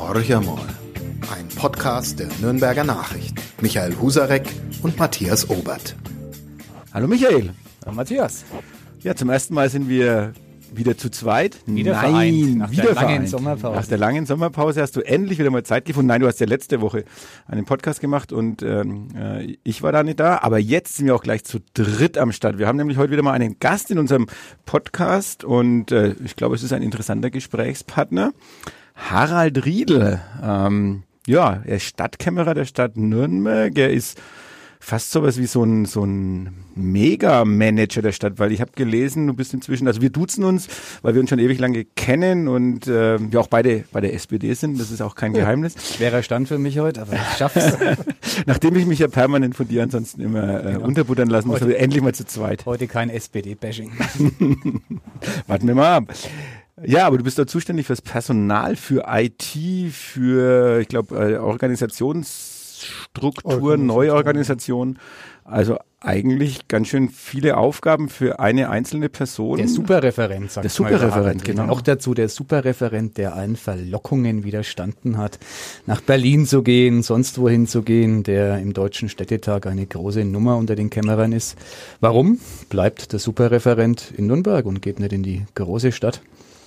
Horch einmal. Ein Podcast der Nürnberger Nachricht. Michael Husarek und Matthias Obert. Hallo Michael. Hallo Matthias. Ja, zum ersten Mal sind wir wieder zu zweit. Wieder vereint. Nach der langen Sommerpause. Nach der langen Sommerpause hast du endlich wieder mal Zeit gefunden. Nein, du hast ja letzte Woche einen Podcast gemacht und ich war da nicht da. Aber jetzt sind wir auch gleich zu dritt am Start. Wir haben nämlich heute wieder mal einen Gast in unserem Podcast und ich glaube, es ist ein interessanter Gesprächspartner. Harald Riedl. Er ist Stadtkämmerer der Stadt Nürnberg. Er ist fast sowas wie so ein Mega-Manager der Stadt, weil ich habe gelesen, du bist inzwischen, also wir duzen uns, weil wir uns schon ewig lange kennen und wir auch beide bei der SPD sind, das ist auch kein Geheimnis. Schwerer Stand für mich heute, aber ich schaff's. Nachdem ich mich ja permanent von dir ansonsten immer unterbuttern lassen muss, wir endlich mal zu zweit. Heute kein SPD-Bashing. Warten wir mal ab. Ja, aber du bist da zuständig fürs Personal, für IT, für, ich glaube, Organisationsstruktur, Neuorganisation. Also eigentlich ganz schön viele Aufgaben für eine einzelne Person. Der Superreferent, sagt man. Der Superreferent, genau. Noch dazu der Superreferent, der allen Verlockungen widerstanden hat, nach Berlin zu gehen, sonst wohin zu gehen, der im Deutschen Städtetag eine große Nummer unter den Kämmerern ist. Warum bleibt der Superreferent in Nürnberg und geht nicht in die große Stadt?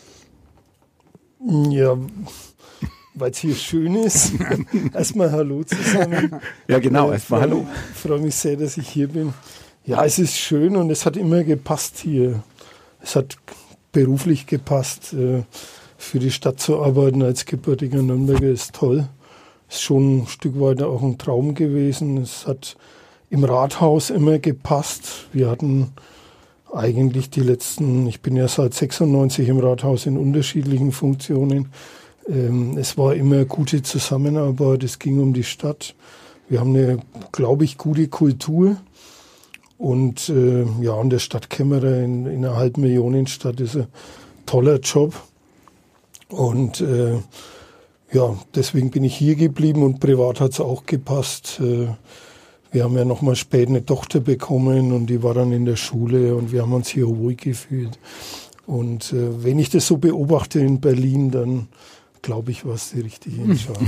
Ja, weil es hier schön ist. Erstmal Hallo zusammen. Ja, genau, erstmal Hallo. Ich freue mich sehr, dass ich hier bin. Ja, es ist schön und es hat immer gepasst hier. Es hat beruflich gepasst. Für die Stadt zu arbeiten als gebürtiger Nürnberger ist toll. Ist schon ein Stück weit auch ein Traum gewesen. Es hat im Rathaus immer gepasst. Wir hatten eigentlich ich bin ja seit 96 im Rathaus in unterschiedlichen Funktionen. Es war immer gute Zusammenarbeit, es ging um die Stadt. Wir haben eine, glaube ich, gute Kultur. Und und der Stadtkämmerer in einer Halbmillionenstadt ist ein toller Job. Und deswegen bin ich hier geblieben und privat hat es auch gepasst. Wir haben ja nochmal spät eine Tochter bekommen und die war dann in der Schule und wir haben uns hier wohl gefühlt. Und wenn ich das so beobachte in Berlin, dann glaube ich, war es die richtige Entscheidung.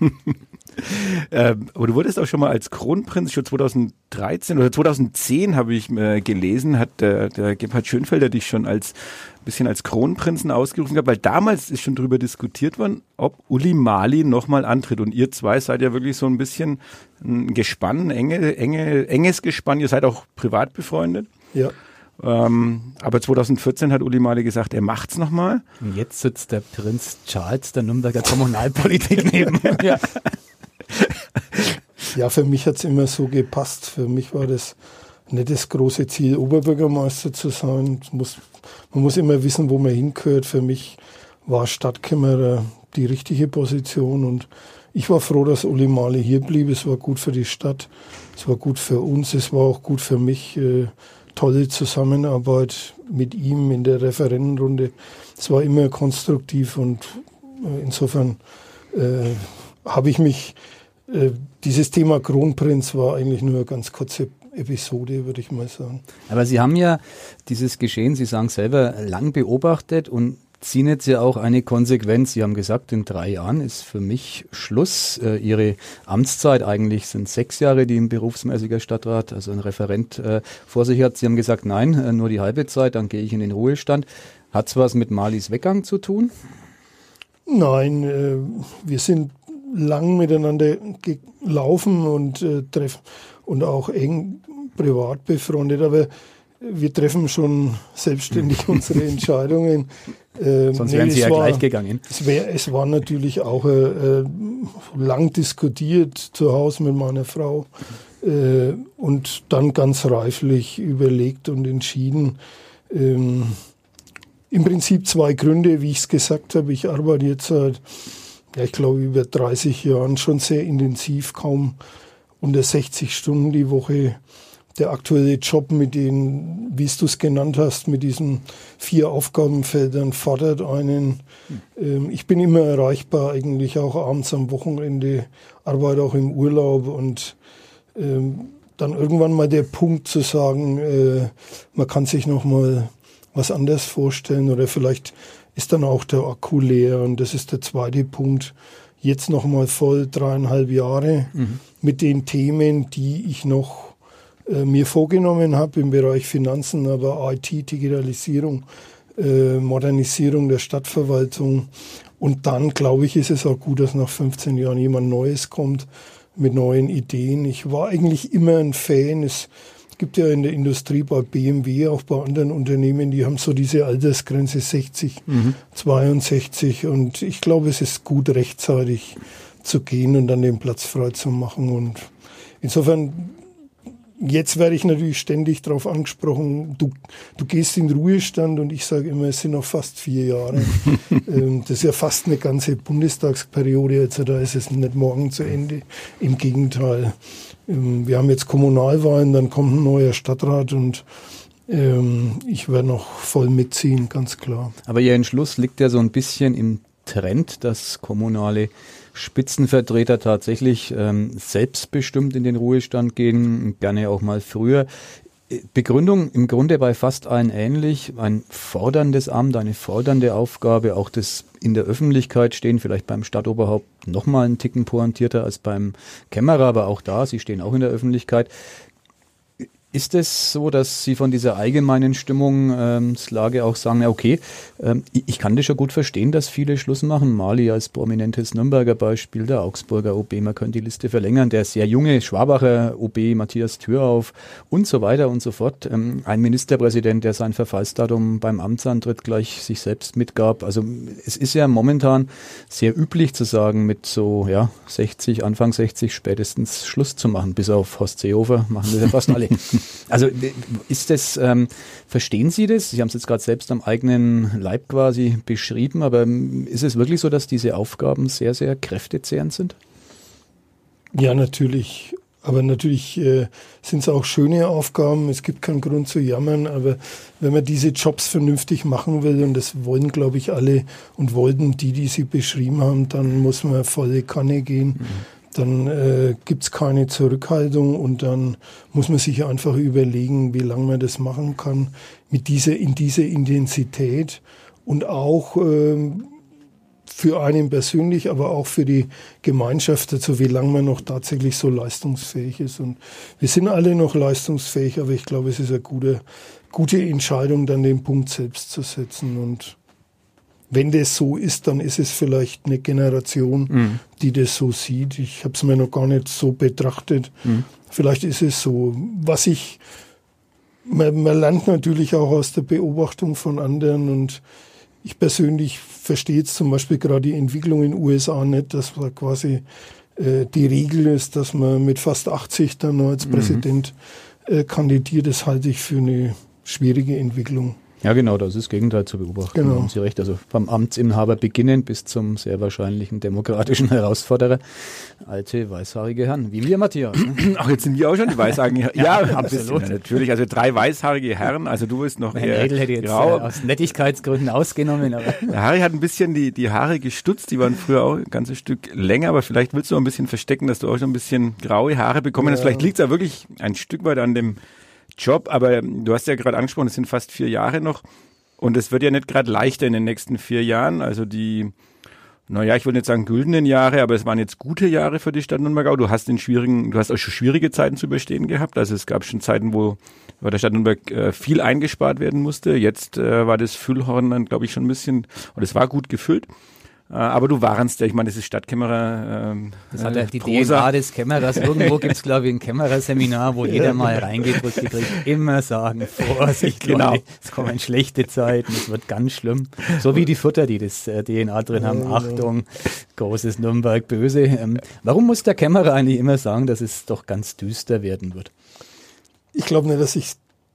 Aber du wurdest auch schon mal als Kronprinz, schon 2013 oder 2010 habe ich gelesen, hat der Gebhard Schönfelder dich schon ein bisschen als Kronprinzen ausgerufen gehabt, weil damals ist schon darüber diskutiert worden, ob Uli Mali nochmal antritt. Und ihr zwei seid ja wirklich so ein bisschen ein Gespann, enges Gespann. Ihr seid auch privat befreundet. Ja. Aber 2014 hat Uli Mali gesagt, er macht's nochmal. Und jetzt sitzt der Prinz Charles der Nürnberger Kommunalpolitik neben mir. Ja. Ja, für mich hat es immer so gepasst. Für mich war das nicht das große Ziel, Oberbürgermeister zu sein. Man muss immer wissen, wo man hingehört. Für mich war Stadtkämmerer die richtige Position und ich war froh, dass Uli Mali hier blieb. Es war gut für die Stadt, es war gut für uns, es war auch gut für mich. Tolle Zusammenarbeit mit ihm in der Referentenrunde. Es war immer konstruktiv und insofern habe ich mich, dieses Thema Kronprinz war eigentlich nur eine ganz kurze Episode, würde ich mal sagen. Aber Sie haben ja dieses Geschehen, Sie sagen selber, lang beobachtet und ziehen jetzt ja auch eine Konsequenz. Sie haben gesagt, in 3 Jahren ist für mich Schluss. Ihre Amtszeit eigentlich sind 6 Jahre, die ein berufsmäßiger Stadtrat, also ein Referent vor sich hat. Sie haben gesagt, nein, nur die halbe Zeit, dann gehe ich in den Ruhestand. Hat es was mit Malis Weggang zu tun? Nein, wir sind lang miteinander gelaufen und auch eng privat befreundet, aber wir treffen schon selbstständig unsere Entscheidungen. Sonst wären Sie ja gleich gegangen. Es war natürlich auch lang diskutiert zu Hause mit meiner Frau und dann ganz reiflich überlegt und entschieden. Im Prinzip 2 Gründe, wie ich es gesagt habe. Ich arbeite jetzt seit, ich glaube, über 30 Jahren schon sehr intensiv, kaum unter 60 Stunden die Woche. Der aktuelle Job mit den, wie du es genannt hast, mit diesen 4 Aufgabenfeldern fordert einen. Ich bin immer erreichbar, eigentlich auch abends am Wochenende, arbeite auch im Urlaub und dann irgendwann mal der Punkt zu sagen, man kann sich noch mal was anderes vorstellen oder vielleicht ist dann auch der Akku leer. Und das ist der zweite Punkt. Jetzt nochmal voll 3,5 Jahre mit den Themen, die ich noch mir vorgenommen habe im Bereich Finanzen, aber IT, Digitalisierung, Modernisierung der Stadtverwaltung. Und dann, glaube ich, ist es auch gut, dass nach 15 Jahren jemand Neues kommt mit neuen Ideen. Ich war eigentlich immer ein Fan. Es gibt ja in der Industrie bei BMW, auch bei anderen Unternehmen, die haben so diese Altersgrenze 60, 62. Und ich glaube, es ist gut, rechtzeitig zu gehen und dann den Platz frei zu machen. Und insofern, jetzt werde ich natürlich ständig darauf angesprochen, du gehst in Ruhestand, und ich sage immer, es sind noch fast 4 Jahre. Das ist ja fast eine ganze Bundestagsperiode, also da ist es nicht morgen zu Ende. Im Gegenteil. Wir haben jetzt Kommunalwahlen, dann kommt ein neuer Stadtrat, und ich werde noch voll mitziehen, ganz klar. Aber Ihr Entschluss liegt ja so ein bisschen im Trend, dass kommunale Spitzenvertreter tatsächlich selbstbestimmt in den Ruhestand gehen, gerne auch mal früher. Begründung im Grunde bei fast allen ähnlich, ein forderndes Amt, eine fordernde Aufgabe, auch das in der Öffentlichkeit stehen, vielleicht beim Stadtoberhaupt noch mal einen Ticken pointierter als beim Kämmerer, aber auch da, Sie stehen auch in der Öffentlichkeit. Ist es so, dass Sie von dieser allgemeinen Stimmungslage auch sagen, ja okay, ich kann das schon gut verstehen, dass viele Schluss machen. Mali als prominentes Nürnberger Beispiel, der Augsburger OB, man könnte die Liste verlängern, der sehr junge Schwabacher OB, Matthias Thürauf und so weiter und so fort. Ein Ministerpräsident, der sein Verfallsdatum beim Amtsantritt gleich sich selbst mitgab. Also es ist ja momentan sehr üblich zu sagen, mit so 60, Anfang 60 spätestens Schluss zu machen, bis auf Horst Seehofer machen das ja fast alle. Also ist das, verstehen Sie das? Sie haben es jetzt gerade selbst am eigenen Leib quasi beschrieben, aber ist es wirklich so, dass diese Aufgaben sehr, sehr kräftezehrend sind? Ja, natürlich. Aber natürlich sind es auch schöne Aufgaben. Es gibt keinen Grund zu jammern. Aber wenn man diese Jobs vernünftig machen will, und das wollen, glaube ich, alle und wollten die sie beschrieben haben, dann muss man volle Kanne gehen. Dann gibt's keine Zurückhaltung, und dann muss man sich einfach überlegen, wie lange man das machen kann in dieser Intensität, und auch für einen persönlich, aber auch für die Gemeinschaft, also wie lange man noch tatsächlich so leistungsfähig ist. Und wir sind alle noch leistungsfähig, aber ich glaube, es ist eine gute Entscheidung, dann den Punkt selbst zu setzen. Und wenn das so ist, dann ist es vielleicht eine Generation, die das so sieht. Ich habe es mir noch gar nicht so betrachtet. Vielleicht ist es so. Man lernt natürlich auch aus der Beobachtung von anderen, und ich persönlich verstehe jetzt zum Beispiel gerade die Entwicklung in den USA nicht, dass man quasi die Regel ist, dass man mit fast 80 dann noch als Präsident kandidiert. Das halte ich für eine schwierige Entwicklung. Ja, genau, das ist das Gegenteil zu beobachten. Genau. Da haben Sie recht. Also vom Amtsinhaber beginnen bis zum sehr wahrscheinlichen demokratischen Herausforderer. Alte, weißhaarige Herren, wie wir, Matthias. Ach, jetzt sind wir auch schon die weißhaarigen Herren. Ja, absolut. Ja, natürlich. Also 3 weißhaarige Herren. Also du bist noch Herr Redl hätte jetzt grau. Aus Nettigkeitsgründen ausgenommen. Aber Der Harry hat ein bisschen die Haare gestutzt. Die waren früher auch ein ganzes Stück länger. Aber vielleicht willst du auch ein bisschen verstecken, dass du auch schon ein bisschen graue Haare bekommen hast. Vielleicht liegt es ja wirklich ein Stück weit an dem Job, aber du hast ja gerade angesprochen, es sind fast 4 Jahre noch, und es wird ja nicht gerade leichter in den nächsten 4 Jahren. Also ich wollte nicht sagen güldenen Jahre, aber es waren jetzt gute Jahre für die Stadt Nürnberg. Du hast auch schon schwierige Zeiten zu überstehen gehabt. Also es gab schon Zeiten, wo bei der Stadt Nürnberg viel eingespart werden musste. Jetzt war das Füllhorn dann, glaube ich, schon ein bisschen, und es war gut gefüllt. Aber du warnst ja, ich meine, das ist Stadtkämmerer. Das hat ja die DNA des Kämmerers. Irgendwo gibt es, glaube ich, ein Kämmererseminar, wo jeder mal reingeht und kriegt immer sagen, Vorsicht, genau. Leute, es kommen schlechte Zeiten, es wird ganz schlimm. So wie die Futter, die das DNA drin haben. Achtung, großes Nürnberg, böse. Warum muss der Kämmerer eigentlich immer sagen, dass es doch ganz düster werden wird? Ich glaube nicht, dass ich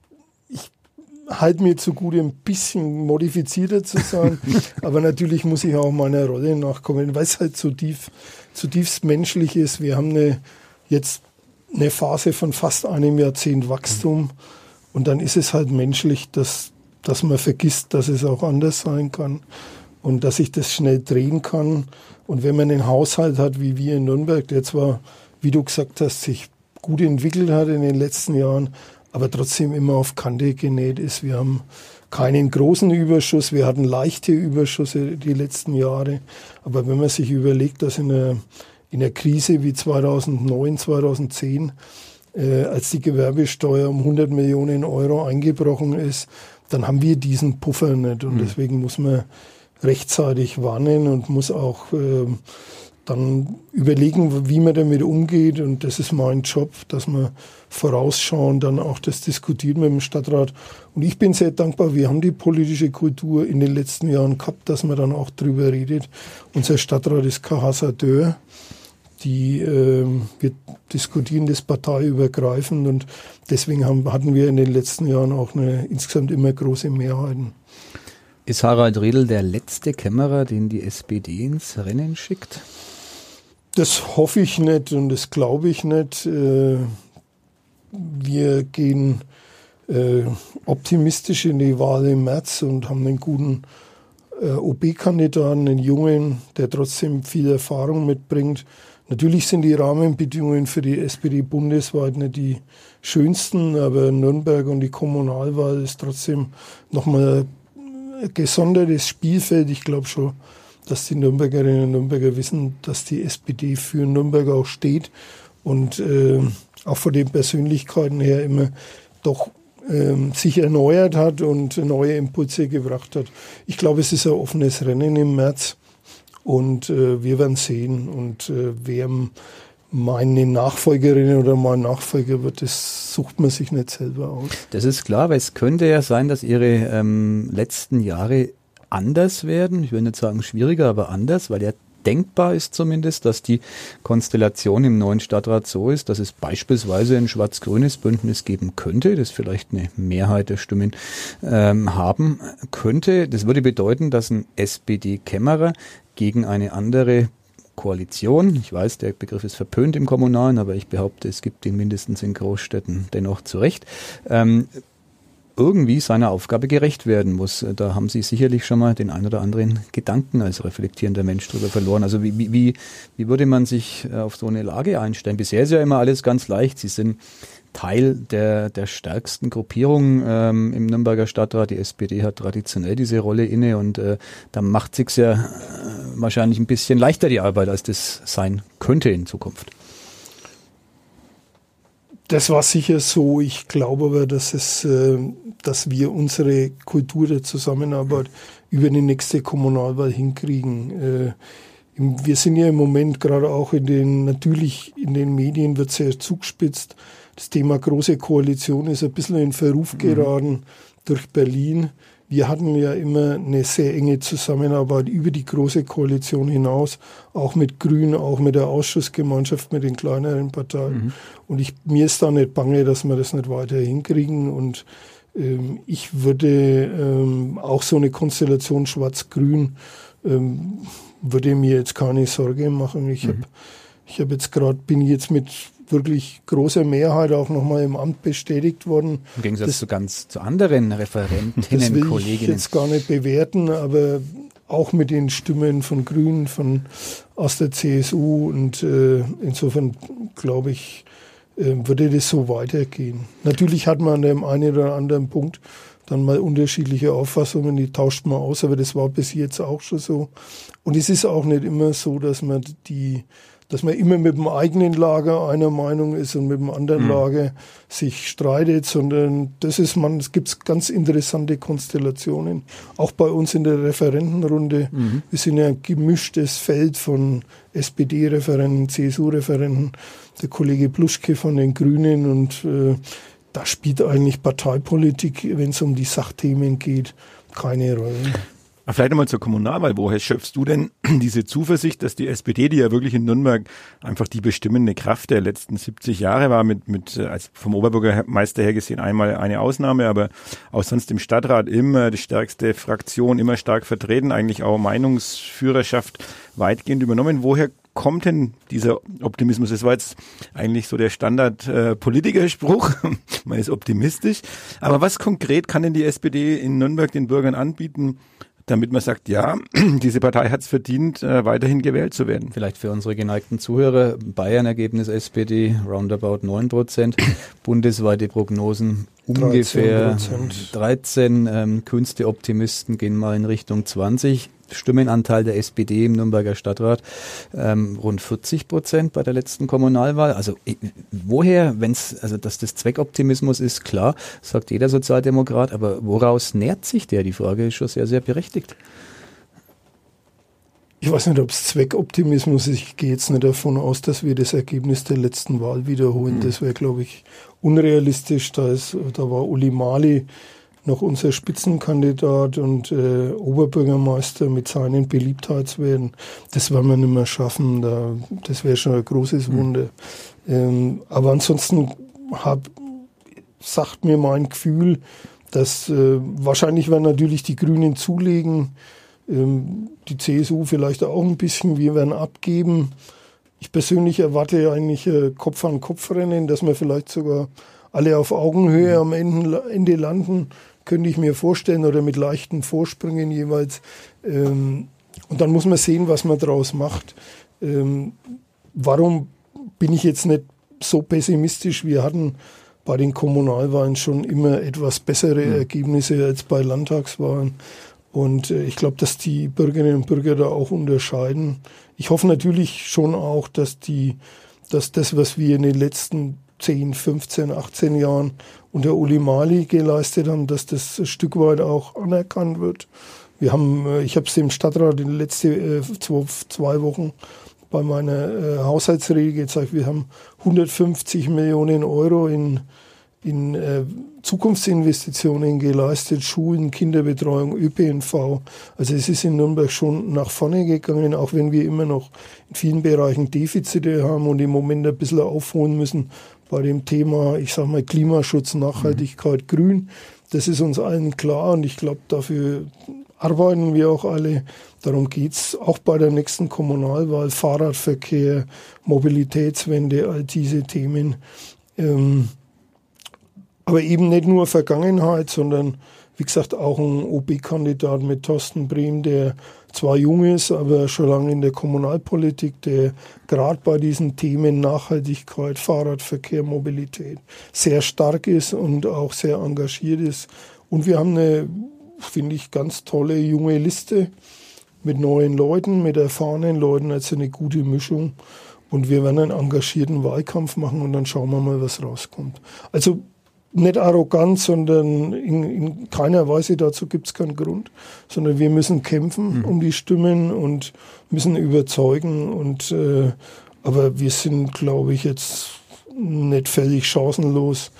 halte mir zugute, ein bisschen modifizierter zu sein, aber natürlich muss ich auch meiner Rolle nachkommen, weil es halt zutiefst menschlich ist. Wir haben jetzt eine Phase von fast einem Jahrzehnt Wachstum, und dann ist es halt menschlich, dass man vergisst, dass es auch anders sein kann und dass sich das schnell drehen kann. Und wenn man einen Haushalt hat wie wir in Nürnberg, der zwar, wie du gesagt hast, sich gut entwickelt hat in den letzten Jahren, aber trotzdem immer auf Kante genäht ist. Wir haben keinen großen Überschuss. Wir hatten leichte Überschüsse die letzten Jahre. Aber wenn man sich überlegt, dass in einer Krise wie 2009, 2010, als die Gewerbesteuer um 100 Millionen Euro eingebrochen ist, dann haben wir diesen Puffer nicht. Und deswegen muss man rechtzeitig warnen und muss auch dann überlegen, wie man damit umgeht. Und das ist mein Job, dass man vorausschauen, dann auch das diskutiert mit dem Stadtrat. Und ich bin sehr dankbar, wir haben die politische Kultur in den letzten Jahren gehabt, dass man dann auch drüber redet. Unser Stadtrat ist kein Hasardeur. Wir diskutieren das parteiübergreifend und deswegen hatten wir in den letzten Jahren auch insgesamt immer große Mehrheiten. Ist Harald Riedl der letzte Kämmerer, den die SPD ins Rennen schickt? Das hoffe ich nicht und das glaube ich nicht. Wir gehen optimistisch in die Wahl im März und haben einen guten OB-Kandidaten, einen Jungen, der trotzdem viel Erfahrung mitbringt. Natürlich sind die Rahmenbedingungen für die SPD bundesweit nicht die schönsten, aber Nürnberg und die Kommunalwahl ist trotzdem nochmal ein gesondertes Spielfeld. Ich glaube schon, dass die Nürnbergerinnen und Nürnberger wissen, dass die SPD für Nürnberg auch steht und auch von den Persönlichkeiten her immer doch sich erneuert hat und neue Impulse gebracht hat. Ich glaube, es ist ein offenes Rennen im März. Und wir werden sehen. Und wer meine Nachfolgerin oder mein Nachfolger wird, das sucht man sich nicht selber aus. Das ist klar, weil es könnte ja sein, dass Ihre letzten Jahre anders werden. Ich will nicht sagen schwieriger, aber anders, weil ja denkbar ist zumindest, dass die Konstellation im neuen Stadtrat so ist, dass es beispielsweise ein schwarz-grünes Bündnis geben könnte, das vielleicht eine Mehrheit der Stimmen haben könnte. Das würde bedeuten, dass ein SPD-Kämmerer gegen eine andere Koalition, ich weiß, der Begriff ist verpönt im Kommunalen, aber ich behaupte, es gibt ihn mindestens in Großstädten dennoch zurecht, irgendwie seiner Aufgabe gerecht werden muss. Da haben Sie sicherlich schon mal den ein oder anderen Gedanken als reflektierender Mensch drüber verloren. Also wie würde man sich auf so eine Lage einstellen? Bisher ist ja immer alles ganz leicht. Sie sind Teil der stärksten Gruppierung im Nürnberger Stadtrat. Die SPD hat traditionell diese Rolle inne und da macht sich's ja wahrscheinlich ein bisschen leichter die Arbeit, als das sein könnte in Zukunft. Das war sicher so. Ich glaube aber, dass wir unsere Kultur der Zusammenarbeit über die nächste Kommunalwahl hinkriegen. Wir sind ja im Moment gerade auch natürlich in den Medien wird sehr zugespitzt. Das Thema Große Koalition ist ein bisschen in Verruf geraten durch Berlin. Wir hatten ja immer eine sehr enge Zusammenarbeit über die Große Koalition hinaus, auch mit Grünen, auch mit der Ausschussgemeinschaft, mit den kleineren Parteien. Und mir ist da nicht bange, dass wir das nicht weiter hinkriegen. Und ich würde auch so eine Konstellation Schwarz-Grün würde mir jetzt keine Sorge machen. Bin jetzt mit wirklich großer Mehrheit auch nochmal im Amt bestätigt worden. Im Gegensatz zu anderen Referentinnen, das will Kolleginnen. Ich jetzt gar nicht bewerten, aber auch mit den Stimmen von Grünen, aus der CSU und insofern glaube ich, würde das so weitergehen. Natürlich hat man an dem einen oder anderen Punkt dann mal unterschiedliche Auffassungen, die tauscht man aus, aber das war bis jetzt auch schon so. Und es ist auch nicht immer so, dass man immer mit dem eigenen Lager einer Meinung ist und mit dem anderen Lager sich streitet, sondern es gibt ganz interessante Konstellationen. Auch bei uns in der Referentenrunde. Wir sind ja ein gemischtes Feld von SPD-Referenten, CSU-Referenten, der Kollege Pluschke von den Grünen und da spielt eigentlich Parteipolitik, wenn es um die Sachthemen geht, keine Rolle. Vielleicht einmal zur Kommunalwahl. Woher schöpfst du denn diese Zuversicht, dass die SPD, die ja wirklich in Nürnberg einfach die bestimmende Kraft der letzten 70 Jahre war, als vom Oberbürgermeister her gesehen einmal eine Ausnahme, aber auch sonst im Stadtrat immer die stärkste Fraktion, immer stark vertreten, eigentlich auch Meinungsführerschaft weitgehend übernommen. Woher kommt denn dieser Optimismus? Das war jetzt eigentlich so der Standard-Politikerspruch. Man ist optimistisch. Aber was konkret kann denn die SPD in Nürnberg den Bürgern anbieten, damit man sagt, ja, diese Partei hat es verdient, weiterhin gewählt zu werden? Vielleicht für unsere geneigten Zuhörer, Bayern-Ergebnis SPD, roundabout 9%, bundesweite Prognosen ungefähr 13 kühnste Optimisten gehen mal in Richtung 20. Stimmenanteil der SPD im Nürnberger Stadtrat rund 40% bei der letzten Kommunalwahl. Also woher, dass das Zweckoptimismus ist, klar, sagt jeder Sozialdemokrat, aber woraus nährt sich der? Die Frage ist schon sehr, sehr berechtigt. Ich weiß nicht, ob es Zweckoptimismus ist. Ich gehe jetzt nicht davon aus, dass wir das Ergebnis der letzten Wahl wiederholen. Das wäre, glaube ich, unrealistisch. Da war Uli Mali noch unser Spitzenkandidat und Oberbürgermeister mit seinen Beliebtheitswerten. Das werden wir nicht mehr schaffen. Das wäre schon ein großes Wunder. Aber ansonsten sagt mir mein Gefühl, dass wahrscheinlich werden natürlich die Grünen zulegen, die CSU vielleicht auch ein bisschen, wir werden abgeben. Ich persönlich erwarte eigentlich Kopf-an-Kopf-Rennen, dass wir vielleicht sogar alle auf Augenhöhe am Ende landen, könnte ich mir vorstellen, oder mit leichten Vorsprüngen jeweils. Und dann muss man sehen, was man daraus macht. Warum bin ich jetzt nicht so pessimistisch? Wir hatten bei den Kommunalwahlen schon immer etwas bessere Ergebnisse als bei Landtagswahlen. Und ich glaube, dass die Bürgerinnen und Bürger da auch unterscheiden. Ich hoffe natürlich schon auch, dass das, was wir in den letzten 10, 15, 18 Jahren unter Uli Mali geleistet haben, dass das ein Stück weit auch anerkannt wird. Ich habe es dem Stadtrat in den letzten 2 Wochen bei meiner Haushaltsrede gezeigt. Wir haben 150 Millionen Euro in Zukunftsinvestitionen geleistet, Schulen, Kinderbetreuung, ÖPNV. Also es ist in Nürnberg schon nach vorne gegangen, auch wenn wir immer noch in vielen Bereichen Defizite haben und im Moment ein bisschen aufholen müssen bei dem Thema, ich sage mal, Klimaschutz, Nachhaltigkeit, Grün. Das ist uns allen klar und ich glaube, dafür arbeiten wir auch alle. Darum geht's auch bei der nächsten Kommunalwahl, Fahrradverkehr, Mobilitätswende, all diese Themen. Aber eben nicht nur Vergangenheit, sondern wie gesagt auch ein OB-Kandidat mit Thorsten Brehm, der zwar jung ist, aber schon lange in der Kommunalpolitik, der gerade bei diesen Themen Nachhaltigkeit, Fahrradverkehr, Mobilität sehr stark ist und auch sehr engagiert ist. Und wir haben eine, finde ich, ganz tolle junge Liste mit neuen Leuten, mit erfahrenen Leuten, also eine gute Mischung. Und wir werden einen engagierten Wahlkampf machen und dann schauen wir mal, was rauskommt. Also nicht arrogant, sondern in keiner Weise, dazu gibt es keinen Grund, sondern wir müssen kämpfen um die Stimmen und müssen überzeugen. Aber wir sind, glaube ich, jetzt nicht völlig chancenlos,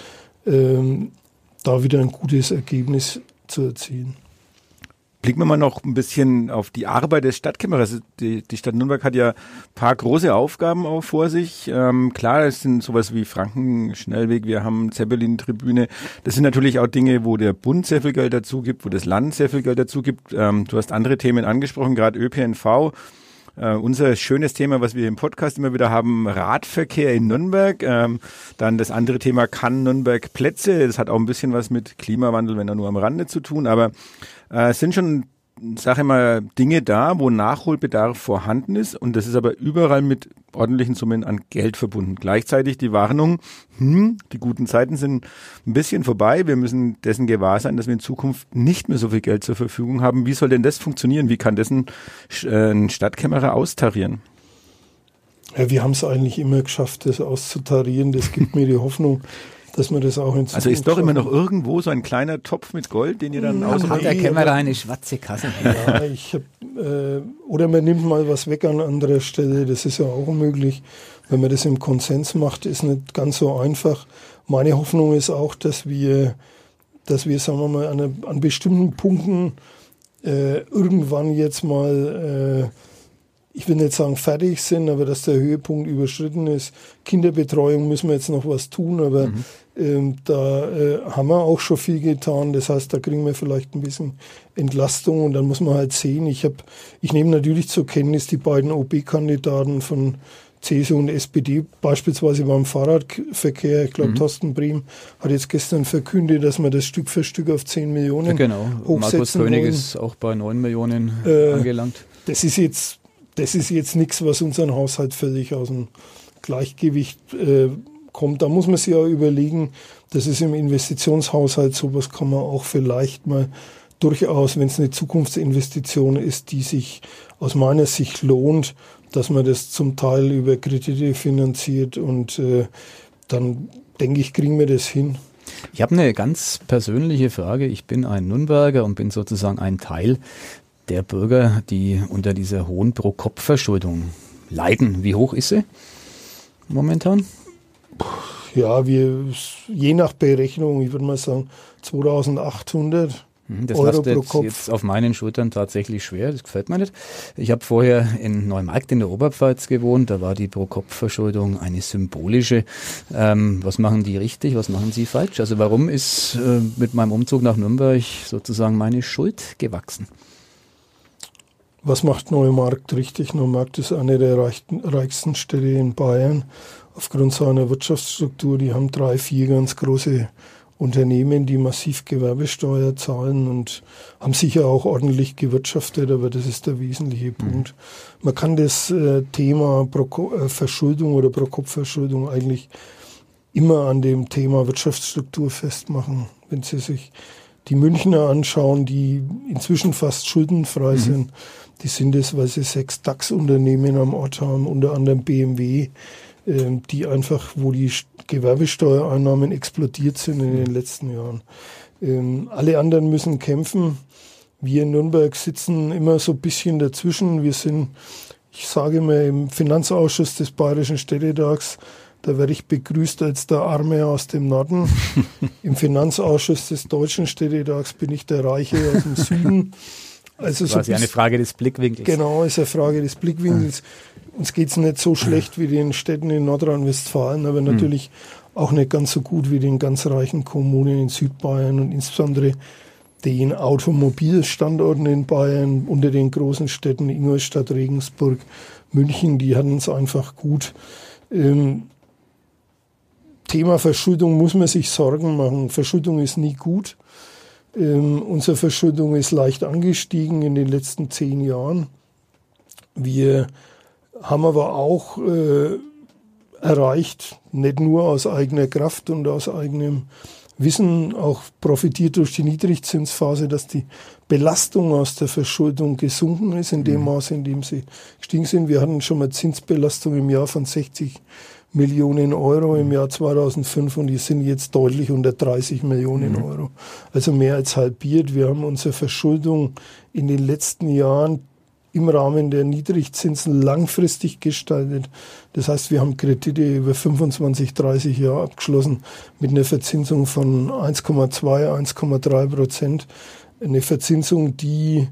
da wieder ein gutes Ergebnis zu erzielen. Blicken wir mal noch ein bisschen auf die Arbeit des Stadtkämmerers. Die Stadt Nürnberg hat ja ein paar große Aufgaben auch vor sich. Klar, es sind sowas wie Frankenschnellweg, wir haben Zeppelin-Tribüne. Das sind natürlich auch Dinge, wo der Bund sehr viel Geld dazu gibt, wo das Land sehr viel Geld dazu gibt. Du hast andere Themen angesprochen, gerade ÖPNV. Unser schönes Thema, was wir im Podcast immer wieder haben, Radverkehr in Nürnberg. Dann das andere Thema, kann Nürnberg Plätze. Das hat auch ein bisschen was mit Klimawandel, wenn er nur am Rande zu tun. Aber es sind schon, sage ich mal, Dinge da, wo Nachholbedarf vorhanden ist. Und das ist aber überall mit ordentlichen Summen an Geld verbunden. Gleichzeitig die Warnung, die guten Zeiten sind ein bisschen vorbei. Wir müssen dessen gewahr sein, dass wir in Zukunft nicht mehr so viel Geld zur Verfügung haben. Wie soll denn das funktionieren? Wie kann das ein Stadtkämmerer austarieren? Ja, wir haben es eigentlich immer geschafft, das auszutarieren. Das gibt mir die Hoffnung, dass man das auch in Zukunft Also ist doch immer noch irgendwo so ein kleiner Topf mit Gold, den ihr dann hat der Kämmerer eine schwarze Kasse. Ja, oder man nimmt mal was weg an anderer Stelle, das ist ja auch möglich. Wenn man das im Konsens macht, ist nicht ganz so einfach. Meine Hoffnung ist auch, dass wir sagen wir mal, an bestimmten Punkten irgendwann jetzt mal ich will nicht sagen fertig sind, aber dass der Höhepunkt überschritten ist. Kinderbetreuung müssen wir jetzt noch was tun, aber da haben wir auch schon viel getan. Das heißt, da kriegen wir vielleicht ein bisschen Entlastung und dann muss man halt sehen. Ich nehme natürlich zur Kenntnis die beiden OB-Kandidaten von CSU und SPD, beispielsweise beim Fahrradverkehr. Ich glaube, Thorsten Brehm hat jetzt gestern verkündet, dass wir das Stück für Stück auf 10 Millionen hochsetzen Markus König wollen. ist auch bei 9 Millionen angelangt. Das ist jetzt nichts, was unseren Haushalt völlig aus dem Gleichgewicht kommt. Da muss man sich ja überlegen, das ist im Investitionshaushalt, sowas kann man auch vielleicht mal durchaus, wenn es eine Zukunftsinvestition ist, die sich aus meiner Sicht lohnt, dass man das zum Teil über Kredite finanziert und dann denke ich, kriegen wir das hin. Ich habe eine ganz persönliche Frage. Ich bin ein Nürnberger und bin sozusagen ein Teil der Bürger, die unter dieser hohen Pro-Kopf-Verschuldung leiden. Wie hoch ist sie momentan? Ja, je nach Berechnung, ich würde mal sagen 2.800 das Euro lastet pro Kopf. Jetzt auf meinen Schultern tatsächlich schwer, das gefällt mir nicht. Ich habe vorher in Neumarkt in der Oberpfalz gewohnt, da war die Pro-Kopf-Verschuldung eine symbolische. Was machen die richtig, was machen sie falsch? Also warum ist mit meinem Umzug nach Nürnberg sozusagen meine Schuld gewachsen? Was macht Neumarkt richtig? Neumarkt ist eine der reichsten Städte in Bayern. Aufgrund seiner Wirtschaftsstruktur, die haben 3, 4 ganz große Unternehmen, die massiv Gewerbesteuer zahlen und haben sicher auch ordentlich gewirtschaftet, aber das ist der wesentliche Punkt. Man kann das Thema Verschuldung oder Pro-Kopf-Verschuldung eigentlich immer an dem Thema Wirtschaftsstruktur festmachen. Wenn Sie sich die Münchner anschauen, die inzwischen fast schuldenfrei sind, die sind es, weil sie 6 DAX-Unternehmen am Ort haben, unter anderem BMW, die einfach, wo die Gewerbesteuereinnahmen explodiert sind in den letzten Jahren. Alle anderen müssen kämpfen. Wir in Nürnberg sitzen immer so ein bisschen dazwischen. Wir sind, ich sage mal, im Finanzausschuss des Bayerischen Städtetags, da werde ich begrüßt als der Arme aus dem Norden. Im Finanzausschuss des Deutschen Städtetags bin ich der Reiche aus dem Süden. Also das ist quasi eine Frage des Blickwinkels. Genau, ist eine Frage des Blickwinkels. Uns geht es nicht so schlecht wie den Städten in Nordrhein-Westfalen, aber natürlich auch nicht ganz so gut wie den ganz reichen Kommunen in Südbayern und insbesondere den Automobilstandorten in Bayern unter den großen Städten Ingolstadt, Regensburg, München, die hatten es einfach gut. Thema Verschuldung muss man sich Sorgen machen. Verschuldung ist nie gut. Unsere Verschuldung ist leicht angestiegen in den letzten 10 Jahren. Wir haben aber auch erreicht, nicht nur aus eigener Kraft und aus eigenem Wissen, auch profitiert durch die Niedrigzinsphase, dass die Belastung aus der Verschuldung gesunken ist, in dem Maße, in dem sie gestiegen sind. Wir hatten schon mal Zinsbelastung im Jahr von 60 Millionen Euro im Jahr 2005 und die sind jetzt deutlich unter 30 Millionen Euro. Also mehr als halbiert. Wir haben unsere Verschuldung in den letzten Jahren im Rahmen der Niedrigzinsen langfristig gestaltet. Das heißt, wir haben Kredite über 25, 30 Jahre abgeschlossen mit einer Verzinsung von 1,2, 1,3%. Eine Verzinsung, die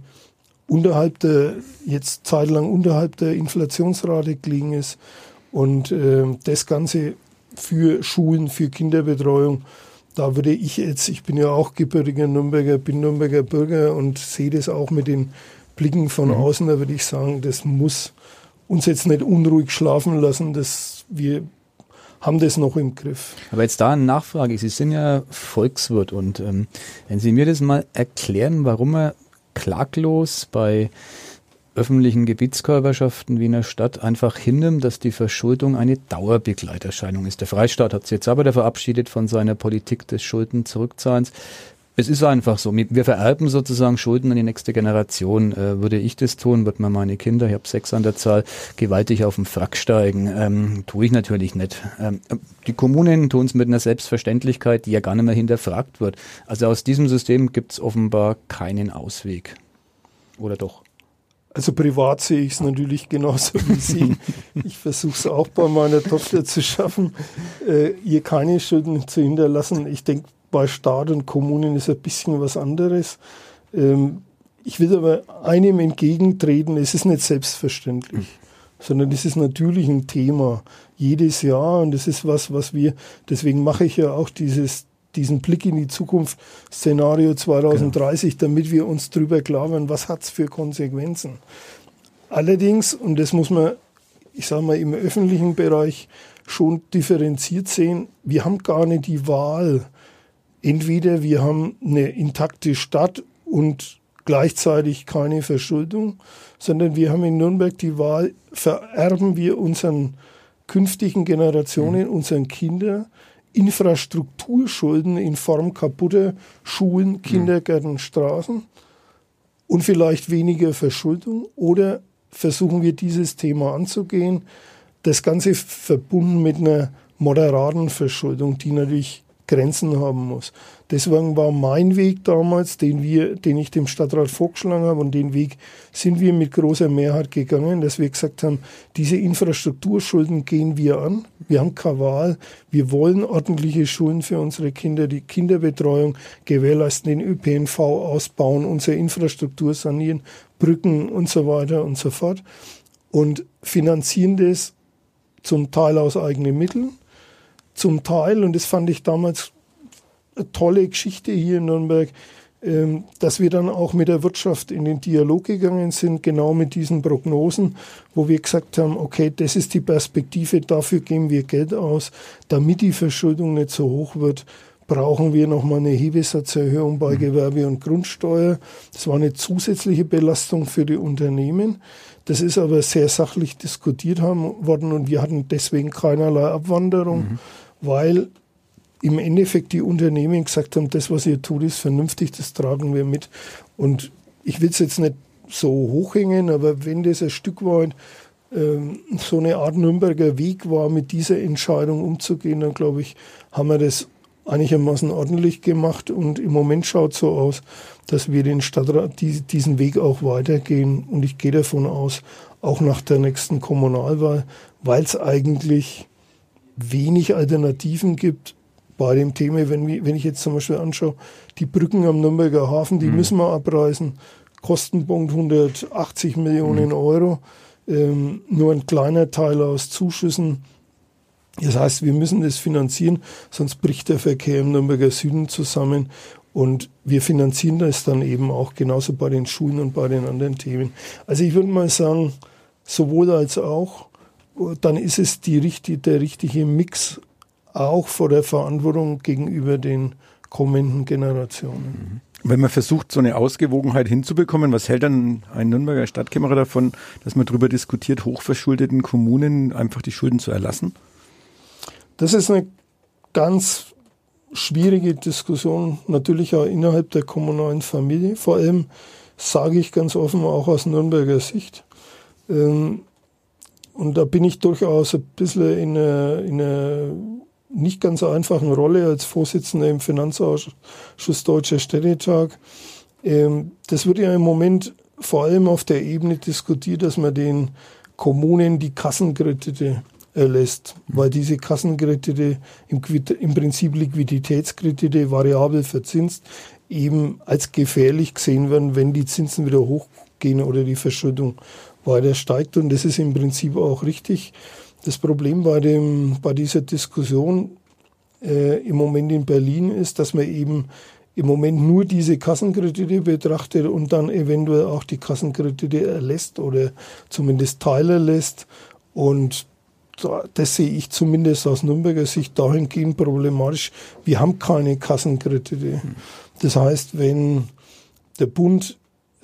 jetzt zeitlang unterhalb der Inflationsrate gelegen ist. Und das Ganze für Schulen, für Kinderbetreuung, da würde ich bin ja auch gebürtiger Nürnberger, bin Nürnberger Bürger und sehe das auch mit den Blicken von außen, da würde ich sagen, das muss uns jetzt nicht unruhig schlafen lassen, wir haben das noch im Griff. Aber jetzt da eine Nachfrage, Sie sind ja Volkswirt und wenn Sie mir das mal erklären, warum er klaglos bei öffentlichen Gebietskörperschaften wie in der Stadt einfach hinnimmt, dass die Verschuldung eine Dauerbegleiterscheinung ist. Der Freistaat hat sich jetzt aber verabschiedet von seiner Politik des Schulden-Zurückzahlens. Es ist einfach so. Wir vererben sozusagen Schulden an die nächste Generation. Würde ich das tun, wird mir meine Kinder, ich habe 6 an der Zahl, gewaltig auf den Frack steigen. Tue ich natürlich nicht. Die Kommunen tun es mit einer Selbstverständlichkeit, die ja gar nicht mehr hinterfragt wird. Also aus diesem System gibt es offenbar keinen Ausweg. Oder doch? Also privat sehe ich es natürlich genauso wie Sie. Ich versuche es auch bei meiner Tochter zu schaffen, ihr keine Schulden zu hinterlassen. Ich denke, bei Staat und Kommunen ist ein bisschen was anderes. Ich will aber einem entgegentreten, es ist nicht selbstverständlich, sondern es ist natürlich ein Thema jedes Jahr und das ist was wir, deswegen mache ich ja auch diesen Blick in die Zukunft, Szenario 2030, damit wir uns drüber klar werden, was hat es für Konsequenzen. Allerdings, und das muss man, ich sage mal, im öffentlichen Bereich schon differenziert sehen, wir haben gar nicht die Wahl. Entweder wir haben eine intakte Stadt und gleichzeitig keine Verschuldung, sondern wir haben in Nürnberg die Wahl, vererben wir unseren künftigen Generationen, unseren Kindern, Infrastrukturschulden in Form kaputter Schulen, Kindergärten, Straßen und vielleicht weniger Verschuldung? Oder versuchen wir dieses Thema anzugehen, das Ganze verbunden mit einer moderaten Verschuldung, die natürlich Grenzen haben muss. Deswegen war mein Weg damals, den ich dem Stadtrat vorgeschlagen habe, und den Weg sind wir mit großer Mehrheit gegangen, dass wir gesagt haben, diese Infrastrukturschulden gehen wir an. Wir haben keine Wahl. Wir wollen ordentliche Schulen für unsere Kinder, die Kinderbetreuung gewährleisten, den ÖPNV ausbauen, unsere Infrastruktur sanieren, Brücken und so weiter und so fort, und finanzieren das zum Teil aus eigenen Mitteln, zum Teil, und das fand ich damals eine tolle Geschichte hier in Nürnberg, dass wir dann auch mit der Wirtschaft in den Dialog gegangen sind, genau mit diesen Prognosen, wo wir gesagt haben, okay, das ist die Perspektive, dafür geben wir Geld aus, damit die Verschuldung nicht so hoch wird, brauchen wir nochmal eine Hebesatzerhöhung bei Gewerbe- und Grundsteuer. Das war eine zusätzliche Belastung für die Unternehmen. Das ist aber sehr sachlich diskutiert worden, und wir hatten deswegen keinerlei Abwanderung, weil im Endeffekt die Unternehmen gesagt haben, das, was ihr tut, ist vernünftig, das tragen wir mit. Und ich will es jetzt nicht so hochhängen, aber wenn das ein Stück weit so eine Art Nürnberger Weg war, mit dieser Entscheidung umzugehen, dann glaube ich, haben wir das einigermaßen ordentlich gemacht, und im Moment schaut es so aus, dass wir den Stadtrat diesen Weg auch weitergehen, und ich gehe davon aus, auch nach der nächsten Kommunalwahl, weil es eigentlich wenig Alternativen gibt bei dem Thema. Wenn ich jetzt zum Beispiel anschaue, die Brücken am Nürnberger Hafen, die müssen wir abreißen, Kostenpunkt 180 Millionen Euro, nur ein kleiner Teil aus Zuschüssen. Das heißt, wir müssen das finanzieren, sonst bricht der Verkehr im Nürnberger Süden zusammen. Und wir finanzieren das dann eben auch genauso bei den Schulen und bei den anderen Themen. Also ich würde mal sagen, sowohl als auch, dann ist es der richtige Mix auch vor der Verantwortung gegenüber den kommenden Generationen. Wenn man versucht, so eine Ausgewogenheit hinzubekommen, was hält dann ein Nürnberger Stadtkämmerer davon, dass man darüber diskutiert, hochverschuldeten Kommunen einfach die Schulden zu erlassen? Das ist eine ganz schwierige Diskussion, natürlich auch innerhalb der kommunalen Familie. Vor allem sage ich ganz offen auch aus Nürnberger Sicht. Und da bin ich durchaus ein bisschen in einer nicht ganz einfachen Rolle als Vorsitzender im Finanzausschuss Deutscher Städtetag. Das wird ja im Moment vor allem auf der Ebene diskutiert, dass man den Kommunen die Kassenkredite erlässt, weil diese Kassenkredite im Prinzip Liquiditätskredite variabel verzinst eben als gefährlich gesehen werden, wenn die Zinsen wieder hochgehen oder die Verschuldung weiter steigt. Und das ist im Prinzip auch richtig. Das Problem bei dieser Diskussion im Moment in Berlin ist, dass man eben im Moment nur diese Kassenkredite betrachtet und dann eventuell auch die Kassenkredite erlässt oder zumindest teilerlässt. Und das sehe ich zumindest aus Nürnberger Sicht dahingehend problematisch. Wir haben keine Kassenkredite. Das heißt, wenn der Bund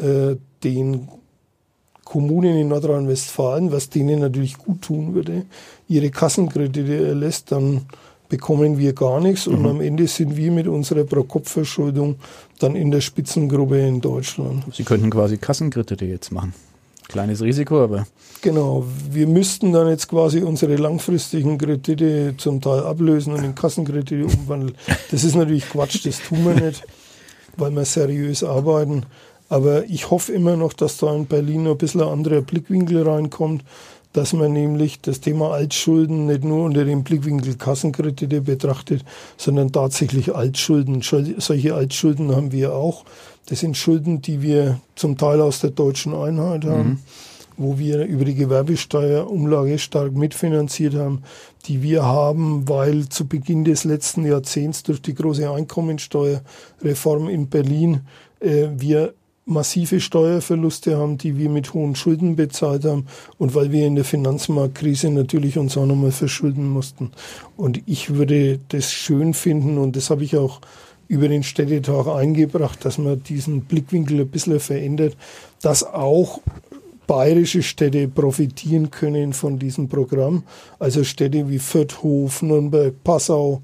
den Kommunen in Nordrhein-Westfalen, was denen natürlich gut tun würde, ihre Kassenkredite erlässt, dann bekommen wir gar nichts. Und am Ende sind wir mit unserer Pro-Kopf-Verschuldung dann in der Spitzengruppe in Deutschland. Sie könnten quasi Kassenkredite jetzt machen. Kleines Risiko, aber... Genau, wir müssten dann jetzt quasi unsere langfristigen Kredite zum Teil ablösen und in Kassenkredite umwandeln. Das ist natürlich Quatsch, das tun wir nicht, weil wir seriös arbeiten. Aber ich hoffe immer noch, dass da in Berlin noch ein bisschen ein anderer Blickwinkel reinkommt, dass man nämlich das Thema Altschulden nicht nur unter dem Blickwinkel Kassenkredite betrachtet, sondern tatsächlich Altschulden. Solche Altschulden haben wir auch. Das sind Schulden, die wir zum Teil aus der deutschen Einheit haben, wo wir über die Gewerbesteuerumlage stark mitfinanziert haben, die wir haben, weil zu Beginn des letzten Jahrzehnts durch die große Einkommensteuerreform in Berlin wir massive Steuerverluste haben, die wir mit hohen Schulden bezahlt haben und weil wir in der Finanzmarktkrise natürlich uns auch nochmal verschulden mussten. Und ich würde das schön finden und das habe ich auch über den Städtetag eingebracht, dass man diesen Blickwinkel ein bisschen verändert, dass auch bayerische Städte profitieren können von diesem Programm. Also Städte wie Fürth, Hof, Nürnberg, Passau.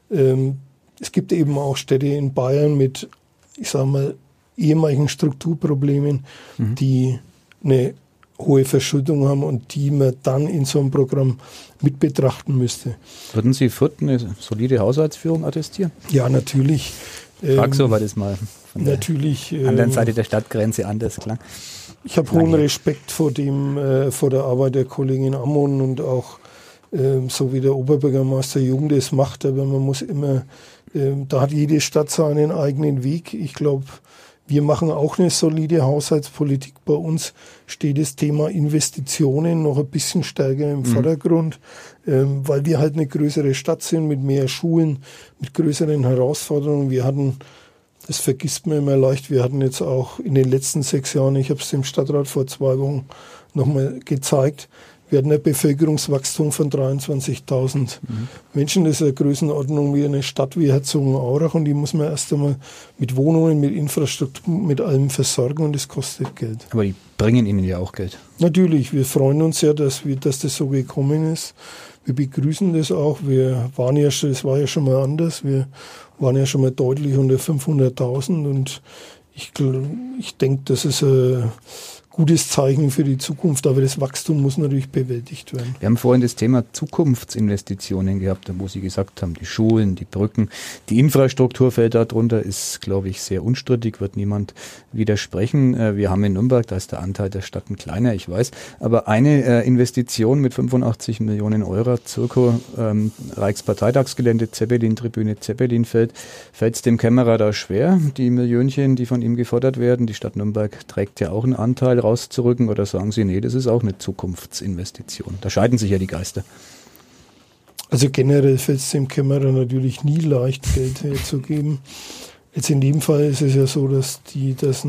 Es gibt eben auch Städte in Bayern mit, ich sage mal, ehemaligen Strukturproblemen, die eine hohe Verschuldung haben und die man dann in so einem Programm mit betrachten müsste. Würden Sie Fürth eine solide Haushaltsführung attestieren? Ja, natürlich. Frag so, weil das mal von der anderen Seite der Stadtgrenze anders klang. Ich habe hohen Respekt vor der Arbeit der Kollegin Ammon und auch so wie der Oberbürgermeister Jung das macht, aber man muss immer, da hat jede Stadt seinen eigenen Weg. Ich glaube, wir machen auch eine solide Haushaltspolitik. Bei uns steht das Thema Investitionen noch ein bisschen stärker im Vordergrund, weil wir halt eine größere Stadt sind mit mehr Schulen, mit größeren Herausforderungen. Wir hatten, das vergisst man immer leicht, wir hatten jetzt auch in den letzten 6 Jahren, ich habe es dem Stadtrat vor 2 Wochen nochmal gezeigt, wir hatten ein Bevölkerungswachstum von 23.000 Menschen. Das ist eine Größenordnung wie eine Stadt wie Herzogenaurach und die muss man erst einmal mit Wohnungen, mit Infrastruktur, mit allem versorgen und das kostet Geld. Aber die bringen Ihnen ja auch Geld. Natürlich, wir freuen uns ja, dass das so gekommen ist. Wir begrüßen das auch. Es war ja schon mal anders. Wir waren ja schon mal deutlich unter 500.000 und ich denke, das ist ein gutes Zeichen für die Zukunft, aber das Wachstum muss natürlich bewältigt werden. Wir haben vorhin das Thema Zukunftsinvestitionen gehabt, wo Sie gesagt haben, die Schulen, die Brücken, die Infrastruktur fällt da drunter, ist, glaube ich, sehr unstrittig, wird niemand widersprechen. Wir haben in Nürnberg, da ist der Anteil der Stadt ein kleiner, ich weiß, aber eine Investition mit 85 Millionen Euro, Zirko, Reichsparteitagsgelände, Zeppelin-Tribüne, Zeppelinfeld, fällt es dem Kämmerer da schwer, die Millionchen, die von ihm gefordert werden? Die Stadt Nürnberg trägt ja auch einen Anteil rauszurücken, oder sagen Sie, nee, das ist auch eine Zukunftsinvestition? Da scheiden sich ja die Geister. Also generell fällt es dem Kämmerer natürlich nie leicht, Geld herzugeben. Jetzt in dem Fall ist es ja so, dass wir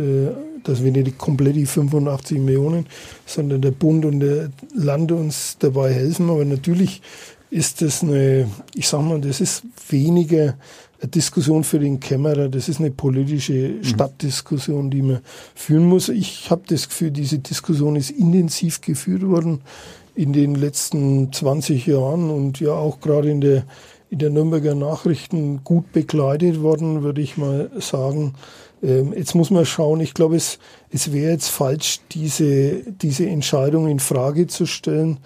nicht komplett die 85 Millionen, sondern der Bund und der Land uns dabei helfen. Aber natürlich ist das das ist weniger eine Diskussion für den Kämmerer, das ist eine politische Stadtdiskussion, die man führen muss. Ich habe das Gefühl, diese Diskussion ist intensiv geführt worden in den letzten 20 Jahren und ja auch gerade in der Nürnberger Nachrichten gut begleitet worden, würde ich mal sagen. Jetzt muss man schauen, ich glaube, es wäre jetzt falsch, diese Entscheidung in Frage zu stellen.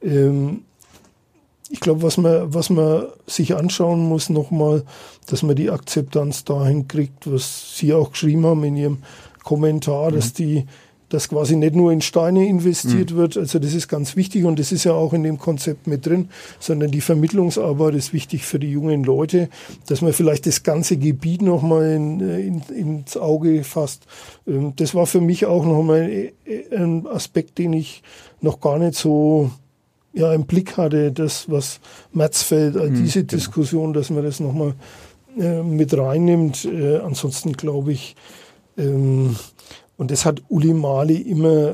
Ich glaube, was man sich anschauen muss nochmal, dass man die Akzeptanz dahin kriegt, was Sie auch geschrieben haben in Ihrem Kommentar, dass quasi nicht nur in Steine investiert wird, also das ist ganz wichtig und das ist ja auch in dem Konzept mit drin, sondern die Vermittlungsarbeit ist wichtig für die jungen Leute, dass man vielleicht das ganze Gebiet nochmal ins Auge fasst. Das war für mich auch nochmal ein Aspekt, den ich noch gar nicht so im Blick hatte, das, was Märzfeld, diese Diskussion, dass man das nochmal mit reinnimmt. Ansonsten glaube ich, und das hat Uli Mali immer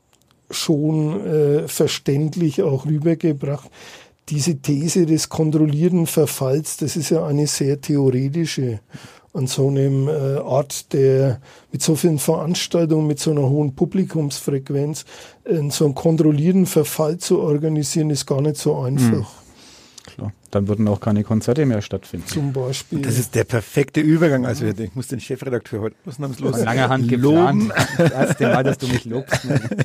schon verständlich auch rübergebracht, diese These des kontrollierten Verfalls, das ist ja eine sehr theoretische. An so einem Ort, mit so vielen Veranstaltungen, mit so einer hohen Publikumsfrequenz, so einen kontrollierten Verfall zu organisieren, ist gar nicht so einfach. Klar, dann würden auch keine Konzerte mehr stattfinden. Zum Beispiel. Das ist der perfekte Übergang. Also ich muss den Chefredakteur heute ausnahmslos von langer Hand geplant. Das erste Mal, dass du mich lobst.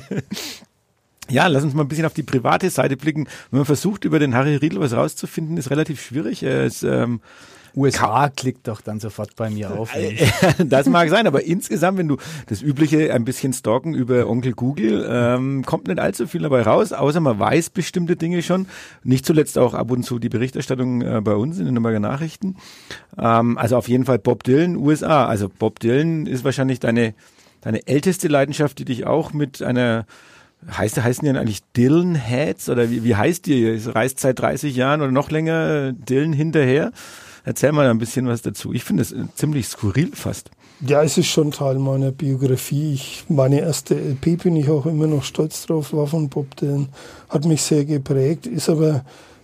Ja, lass uns mal ein bisschen auf die private Seite blicken. Wenn man versucht, über den Harry Riedl was rauszufinden, ist relativ schwierig. Er ist USA klickt doch dann sofort bei mir auf. Das mag sein, aber insgesamt, wenn du das Übliche ein bisschen stalken über Onkel Google, kommt nicht allzu viel dabei raus, außer man weiß bestimmte Dinge schon. Nicht zuletzt auch ab und zu die Berichterstattung bei uns in den Nürnberger Nachrichten. Also auf jeden Fall Bob Dylan, USA. Also Bob Dylan ist wahrscheinlich deine älteste Leidenschaft, die dich auch mit einer heißen die eigentlich Dylan Heads oder wie heißt die? Es reist seit 30 Jahren oder noch länger Dylan hinterher. Erzähl mal ein bisschen was dazu. Ich finde es ziemlich skurril fast. Ja, es ist schon Teil meiner Biografie. Meine erste LP, bin ich auch immer noch stolz drauf, war von Bob Dylan. Hat mich sehr geprägt, ist aber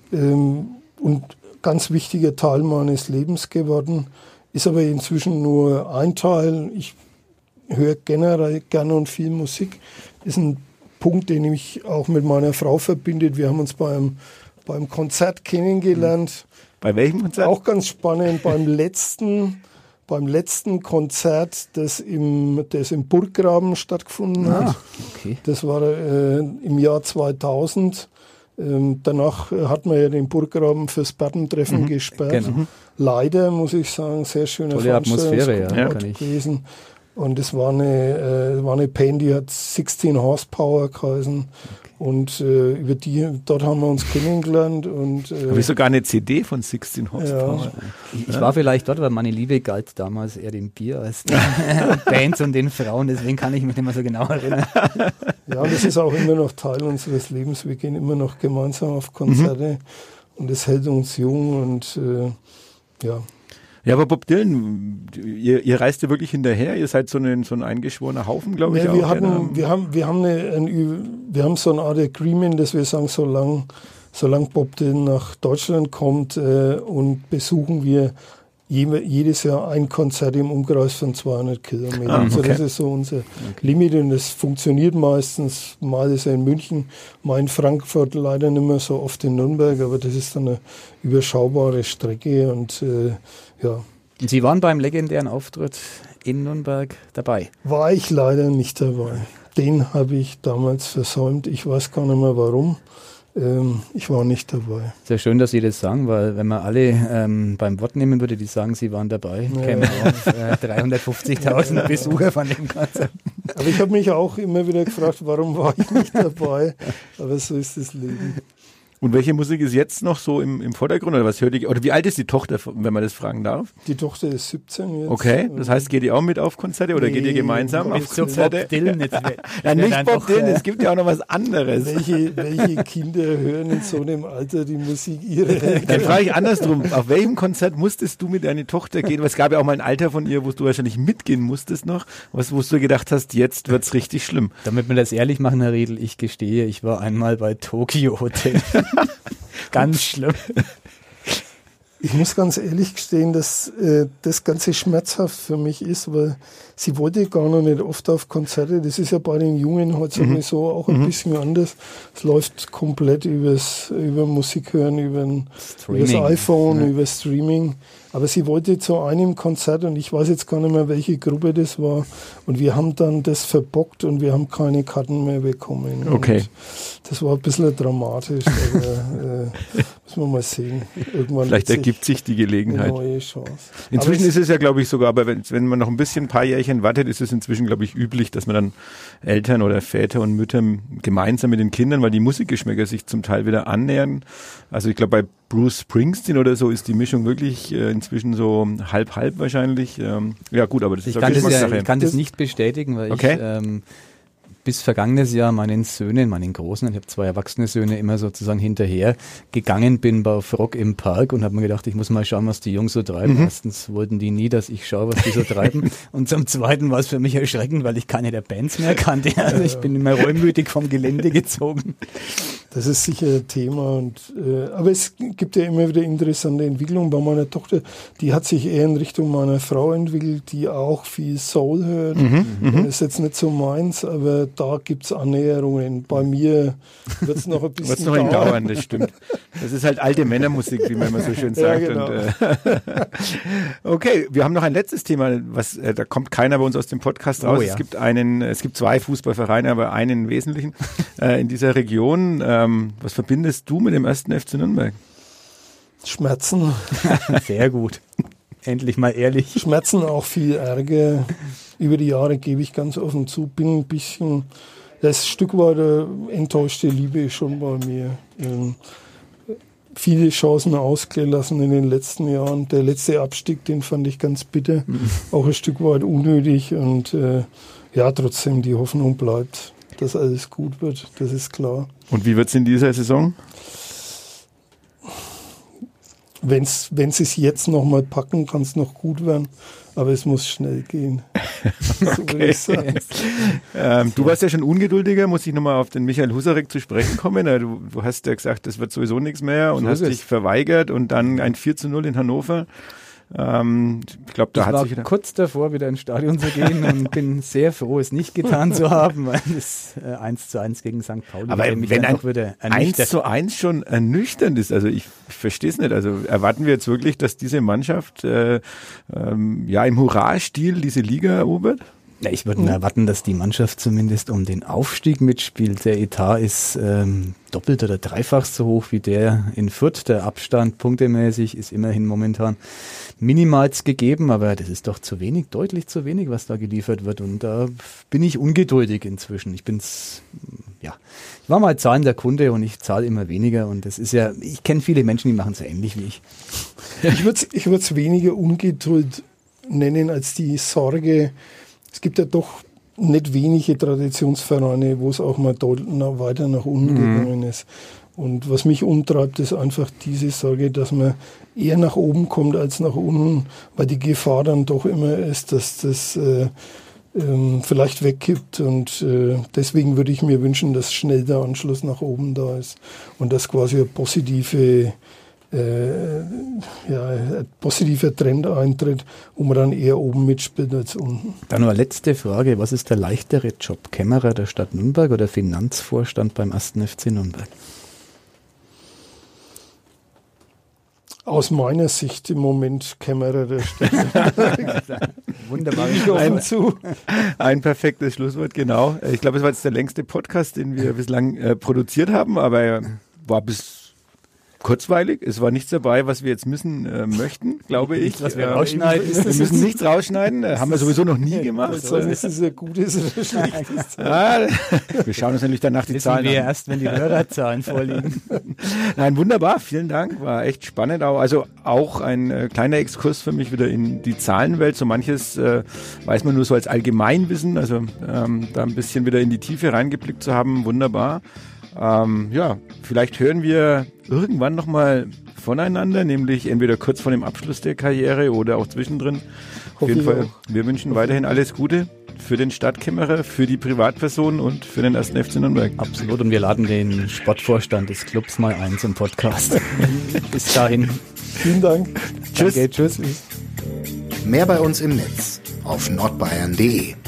und ganz wichtiger Teil meines Lebens geworden, ist aber inzwischen nur ein Teil. Ich höre generell gerne und viel Musik. Ist ein Punkt, den ich auch mit meiner Frau verbindet. Wir haben uns beim Konzert kennengelernt. Bei welchem Konzert? Auch ganz spannend. Beim letzten Konzert, das im Burggraben stattgefunden hat. Okay. Das war im Jahr 2000. Danach hat man ja den Burggraben fürs Baden-Treffen gesperrt. Genau. Leider, muss ich sagen, sehr schöne Tolle Atmosphäre, ja, gewesen. Und es war eine Band, die hat 16 Horsepower geheißen. Und dort haben wir uns kennengelernt. Und habe ich sogar eine CD von 16 Horsepower. Ja. Ich war vielleicht dort, weil meine Liebe galt damals eher dem Bier als den Bands und den Frauen, deswegen kann ich mich nicht mehr so genau erinnern. Ja, und das ist auch immer noch Teil unseres Lebens. Wir gehen immer noch gemeinsam auf Konzerte und das hält uns jung und ja. Ja, aber Bob Dylan, ihr reist ja wirklich hinterher, ihr seid so ein eingeschworener Haufen, glaube ich. Ja, auch. Wir haben so eine Art Agreement, dass wir sagen, solange Bob Dylan nach Deutschland kommt und besuchen wir jedes Jahr ein Konzert im Umkreis von 200 Kilometern. Also das ist so unser Limit und das funktioniert meistens. Mal ist er in München, mal in Frankfurt, leider nicht mehr so oft in Nürnberg, aber das ist dann eine überschaubare Strecke und ja. Und Sie waren beim legendären Auftritt in Nürnberg dabei? War ich leider nicht dabei. Den habe ich damals versäumt. Ich weiß gar nicht mehr warum. Ich war nicht dabei. Sehr schön, dass Sie das sagen, weil wenn man alle beim Wort nehmen würde, die sagen, sie waren dabei, kämen auf 350.000 Besucher von dem Konzert. Aber ich habe mich auch immer wieder gefragt, warum war ich nicht dabei? Aber so ist das Leben. Und welche Musik ist jetzt noch so im Vordergrund? Oder was hört ihr? Oder wie alt ist die Tochter, wenn man das fragen darf? Die Tochter ist 17 jetzt. Okay, das heißt, geht ihr auch mit auf Konzerte oder geht ihr gemeinsam auf Konzerte? Bob Dylan jetzt. Ja, nicht Bob Dylan, es gibt ja auch noch was anderes. Welche Kinder hören in so einem Alter die Musik ihrer Eltern? Dann frage ich andersrum, auf welchem Konzert musstest du mit deiner Tochter gehen? Weil es gab ja auch mal ein Alter von ihr, wo du wahrscheinlich mitgehen musstest noch, wo du gedacht hast, jetzt wird's richtig schlimm. Damit wir das ehrlich machen, Herr Riedl, ich gestehe, ich war einmal bei Tokyo Hotel. Ganz schlimm. Ich muss ganz ehrlich gestehen, dass das Ganze schmerzhaft für mich ist, weil sie wollte gar noch nicht oft auf Konzerte. Das ist ja bei den Jungen heute sowieso auch ein bisschen anders. Es läuft komplett über Musik hören, über das iPhone, über Streaming. Aber sie wollte zu einem Konzert und ich weiß jetzt gar nicht mehr, welche Gruppe das war. Und wir haben dann das verbockt und wir haben keine Karten mehr bekommen. Okay. Und das war ein bisschen dramatisch, aber müssen wir mal sehen. Irgendwann vielleicht ergibt sich die Gelegenheit. Eine neue Chance. Inzwischen ist es ja, glaube ich, sogar, aber wenn man noch ein paar Jährchen wartet, ist es inzwischen, glaube ich, üblich, dass man dann Eltern oder Väter und Mütter gemeinsam mit den Kindern, weil die Musikgeschmäcker sich zum Teil wieder annähern. Also ich glaube, bei Bruce Springsteen oder so ist die Mischung wirklich inzwischen so halb wahrscheinlich. Ja gut, aber das ist auch Geschmackssache. Ich kann das nicht bestätigen, weil ich bis vergangenes Jahr meinen Großen, ich habe 2 erwachsene Söhne, immer sozusagen hinterher gegangen bin auf Rock im Park und habe mir gedacht, ich muss mal schauen, was die Jungs so treiben. Erstens wollten die nie, dass ich schaue, was die so treiben. Und zum Zweiten war es für mich erschreckend, weil ich keine der Bands mehr kannte. Also ich bin immer reumütig vom Gelände gezogen. Das ist sicher ein Thema. Aber es gibt ja immer wieder interessante Entwicklungen. Bei meiner Tochter, die hat sich eher in Richtung meiner Frau entwickelt, die auch viel Soul hört. Das ist jetzt nicht so meins, aber da gibt es Annäherungen. Bei mir wird es noch ein bisschen dauern. Das stimmt. Das ist halt alte Männermusik, wie man immer so schön sagt. Ja, genau. Und, okay, wir haben noch ein letztes Thema, da kommt keiner bei uns aus dem Podcast raus. Ja. Es gibt 2 Fußballvereine, aber einen wesentlichen in dieser Region. Was verbindest du mit dem 1. FC Nürnberg? Schmerzen. Sehr gut. Endlich mal ehrlich. Schmerzen, auch viel Ärger. Über die Jahre gebe ich ganz offen zu, bin ein bisschen, das Stück weit enttäuschte Liebe schon bei mir. Viele Chancen ausgelassen in den letzten Jahren. Der letzte Abstieg, den fand ich ganz bitter. Auch ein Stück weit unnötig und ja, trotzdem die Hoffnung bleibt, dass alles gut wird. Das ist klar. Und wie wird es in dieser Saison? Wenn sie es jetzt noch mal packen, kann es noch gut werden, aber es muss schnell gehen. So würde ich sagen. Du warst ja schon ungeduldiger, muss ich nochmal auf den Michael Husarek zu sprechen kommen. Du hast ja gesagt, das wird sowieso nichts mehr und hast dich verweigert und dann ein 4:0 in Hannover. Ich glaube, da hat sich wieder kurz davor, wieder ins Stadion zu gehen und bin sehr froh, es nicht getan zu haben, weil es 1:1 gegen St. Pauli. Aber wenn ein 1:1 schon ernüchternd ist, also ich verstehe es nicht. Also erwarten wir jetzt wirklich, dass diese Mannschaft im Hurra-Stil diese Liga erobert? Ja, ich würde erwarten, dass die Mannschaft zumindest um den Aufstieg mitspielt. Der Etat ist doppelt oder dreifach so hoch wie der in Fürth. Der Abstand punktemäßig ist immerhin momentan minimals gegeben, aber das ist doch zu wenig, deutlich zu wenig, was da geliefert wird. Und da bin ich ungeduldig inzwischen. Ich war mal zahlender Kunde und ich zahle immer weniger. Und das ist ja, ich kenne viele Menschen, die machen es so ähnlich wie ich. Ich würde es weniger Ungeduld nennen als die Sorge. Es gibt ja doch nicht wenige Traditionsvereine, wo es auch mal weiter nach unten gegangen ist. Und was mich umtreibt, ist einfach diese Sorge, dass man eher nach oben kommt als nach unten, weil die Gefahr dann doch immer ist, dass das vielleicht wegkippt. Und deswegen würde ich mir wünschen, dass schnell der Anschluss nach oben da ist und dass quasi ein positiver Trend eintritt, wo man dann eher oben mitspielt als unten. Dann nur letzte Frage, was ist der leichtere Job? Kämmerer der Stadt Nürnberg oder Finanzvorstand beim 1. FC Nürnberg? Aus meiner Sicht im Moment Kämmerer der Stadt. Wunderbar. Ein perfektes Schlusswort, genau. Ich glaube, es war jetzt der längste Podcast, den wir bislang produziert haben, aber er war bis kurzweilig. Es war nichts dabei, was wir jetzt missen möchten, glaube ich. Was wir rausschneiden. Wir müssen nichts rausschneiden. Haben wir sowieso noch nie gemacht. Ist es ein gutes oder schlechtes? Wir schauen uns natürlich danach die Zahlen an. Wir erst, wenn die Hörerzahlen vorliegen. Nein, wunderbar. Vielen Dank. War echt spannend. Also auch ein kleiner Exkurs für mich wieder in die Zahlenwelt. So manches weiß man nur so als Allgemeinwissen. Also da ein bisschen wieder in die Tiefe reingeblickt zu haben. Wunderbar. Vielleicht hören wir irgendwann nochmal voneinander, nämlich entweder kurz vor dem Abschluss der Karriere oder auch zwischendrin. Auf jeden Fall, wir wünschen weiterhin alles Gute für den Stadtkämmerer, für die Privatpersonen und für den 1. FC Nürnberg. Absolut, und wir laden den Sportvorstand des Clubs mal ein zum Podcast. Bis dahin. Vielen Dank. Tschüss. Danke, tschüss. Mehr bei uns im Netz auf nordbayern.de.